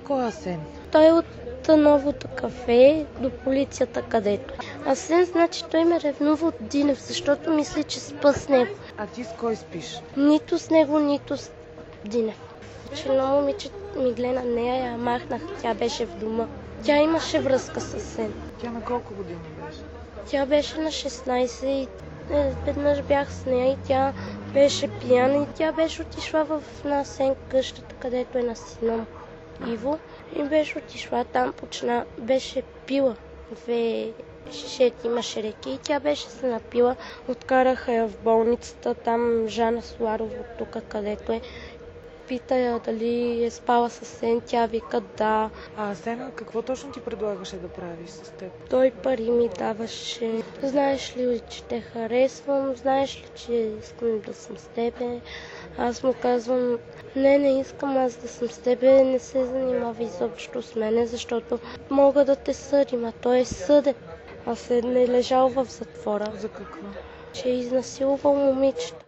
Кой е Асен? Той е от новото кафе до полицията, където. Асен, значи той ме ревнува от Динев, защото мисли, че спа с него. А ти с кой спиш? Нито с него, нито с Динев. Че едно момиче ми гледа нея, я махнах, тя беше в дома. Тя имаше връзка с Асен. Тя на колко години беше? Тя беше на 16 и веднъж бях с нея и тя беше пияна и тя беше отишла в Асен къщата, където е на сина Иво. И беше отишла там, беше пила 2 шишети, имаше реки и тя беше се напила. Откараха я в болницата, там Жана Соларова, тук където е. Пита я дали е спала с Асен, тя вика да. А Асен, какво точно ти предлагаше да прави с теб? Той пари ми даваше. Знаеш ли, че те харесвам? Знаеш ли, че искам да съм с тебе? Аз му казвам, не искам аз да съм с тебе, не се занимава изобщо с мене, защото мога да те съдим, а той е съден. Аз не лежал в затвора. За какво? Че е изнасилвал момичета.